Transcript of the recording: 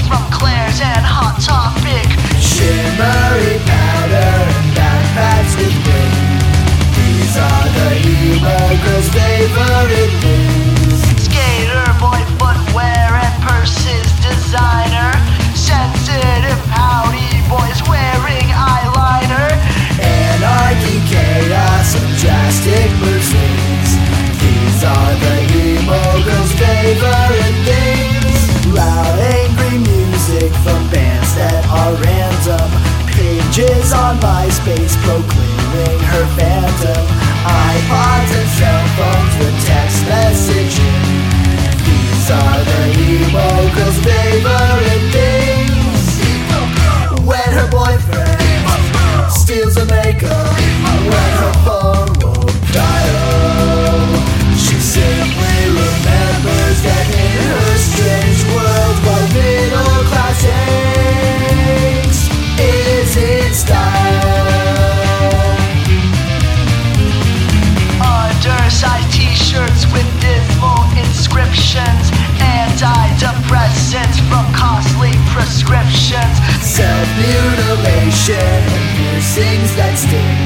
from Claire's and Hot Topic. Shimmery powder and backpacks with bling. These are the emo girls' favorite things. Skater boy footwear and purses designer. Sensitive pouty boys wearing eyeliner. Anarchy, chaos, and drastic mood swings. These are the emo girls' favorite things. Loud, angry music from bands that are random. Pages on MySpace proclaiming her fandom. iPods and cell phones with text messaging. These are the emo girls' favorite things. When her boyfriend steals her makeup, when her phone won't dial, she simply remembers that in her strange world, what middle class hates is in style. Undersized t-shirts with dismal inscriptions. Antidepressants from costly prescriptions. Self-mutilation and piercings that sting.